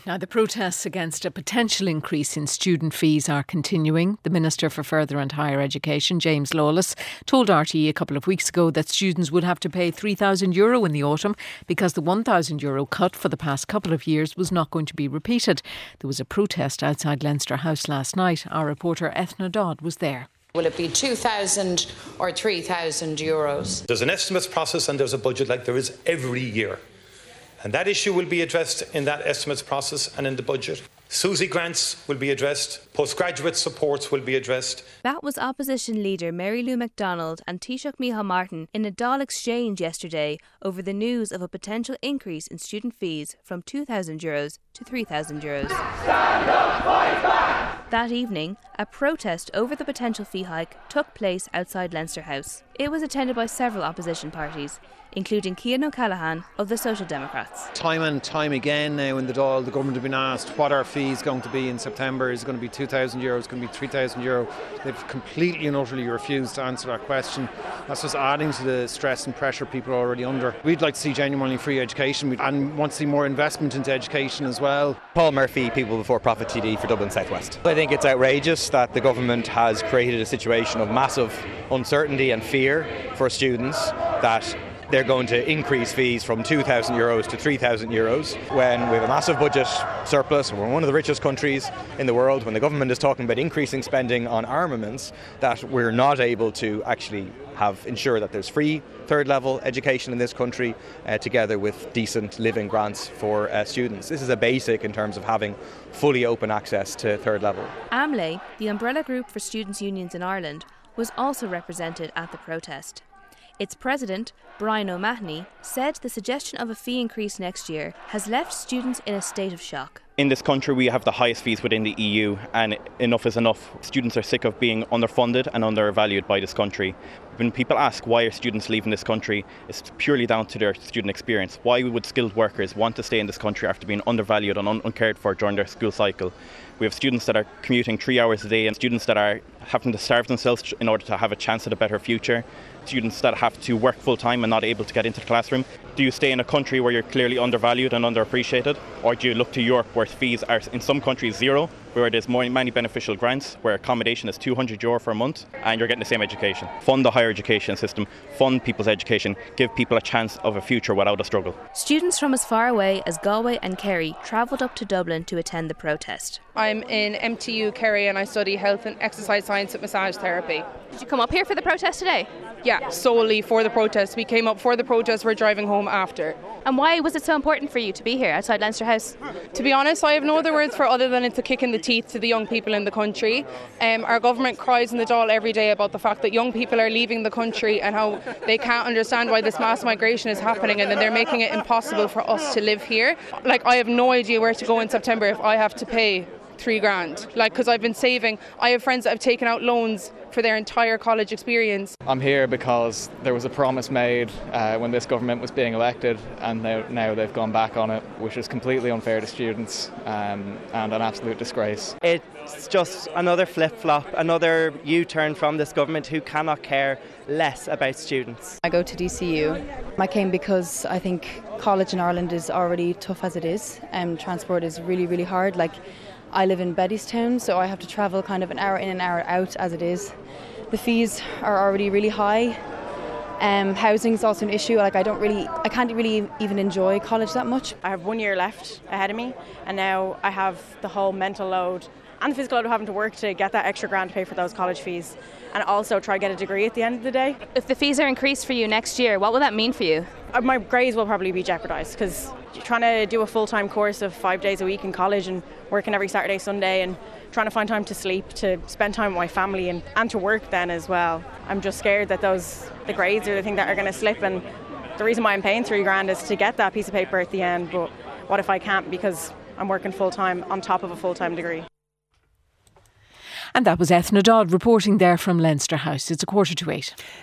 Now, the protests against a potential increase in student fees are continuing. The Minister for Further and Higher Education, James Lawless, told RTE a couple of weeks ago that students would have to pay €3,000 in the autumn because the €1,000 cut for the past couple of years was not going to be repeated. There was a protest outside Leinster House last night. Our reporter Ethna Dodd was there. Will it be €2,000 or €3,000? There's an estimates process and there's a budget like there is every year. And that issue will be addressed in that estimates process and in the budget. SUSI grants will be addressed. Postgraduate supports will be addressed. That was Opposition Leader Mary Lou MacDonald and Taoiseach Micheál Martin in a Dáil exchange yesterday over the news of a potential increase in student fees from €2,000 to €3,000. Stand up, fight back! That evening, a protest over the potential fee hike took place outside Leinster House. It was attended by several opposition parties, including Cian O'Callaghan of the Social Democrats. Time and time again now in the Dáil, the government have been asked what our fee is going to be in September. Is it going to be €2,000? Is it going to be €3,000? They've completely and utterly refused to answer that question. That's just adding to the stress and pressure people are already under. We'd like to see genuinely free education and want to see more investment into education as well. Paul Murphy, People Before Profit TD for Dublin South West. I think it's outrageous that the government has created a situation of massive uncertainty and fear for students that they're going to increase fees from €2,000 to €3,000 when we have a massive budget surplus. We're one of the richest countries in the world. When the government is talking about increasing spending on armaments, that we're not able to actually ensure that there's free third level education in this country together with decent living grants for students. This is a basic in terms of having fully open access to third level. AMLE, the umbrella group for students' unions in Ireland, was also represented at the protest. Its president, Brian O'Mahony, said the suggestion of a fee increase next year has left students in a state of shock. In this country we have the highest fees within the EU, and enough is enough. Students are sick of being underfunded and undervalued by this country. When people ask why are students leaving this country, it's purely down to their student experience. Why would skilled workers want to stay in this country after being undervalued and uncared for during their school cycle? We have students that are commuting 3 hours a day and students that are having to starve themselves in order to have a chance at a better future. Students that have to work full time and not able to get into the classroom. Do you stay in a country where you're clearly undervalued and underappreciated? Or do you look to Europe where fees are in some countries zero, where there's many beneficial grants, where accommodation is €200 for a month and you're getting the same education? Fund the higher education system, fund people's education, give people a chance of a future without a struggle. Students from as far away as Galway and Kerry travelled up to Dublin to attend the protest. I'm in MTU Kerry and I study health and exercise science and massage therapy. Did you come up here for the protest today? Yeah, solely for the protest. We came up for the protest, we're driving home after. And why was it so important for you to be here outside Leinster House? To be honest, I have no other words for other than it's a kick in the teeth to the young people in the country. Our government cries in the Dáil every day about the fact that young people are leaving the country and how they can't understand why this mass migration is happening, and then they're making it impossible for us to live here. I have no idea where to go in September if I have to pay $3,000. Because I've been saving. I have friends that have taken out loans for their entire college experience. I'm here because there was a promise made when this government was being elected, and now they've gone back on it, which is completely unfair to students and an absolute disgrace. It's just another flip-flop, another U-turn from this government who cannot care less about students. I go to DCU. I came because I think college in Ireland is already tough as it is. Transport is really, really hard. I live in Bettystown, so I have to travel kind of an hour in and hour out as it is. The fees are already really high. Housing is also an issue. I can't really even enjoy college that much. I have 1 year left ahead of me, and now I have the whole mental load and the physical load of having to work to get that extra grand to pay for those college fees, and also try to get a degree at the end of the day. If the fees are increased for you next year, what will that mean for you? My grades will probably be jeopardised, because trying to do a full-time course of 5 days a week in college and working every Saturday, Sunday, and trying to find time to sleep, to spend time with my family and to work then as well. I'm just scared that the grades are the thing that are going to slip, and the reason why I'm paying $3,000 is to get that piece of paper at the end. But what if I can't, because I'm working full-time on top of a full-time degree? And that was Ethna Dodd reporting there from Leinster House. It's 7:45.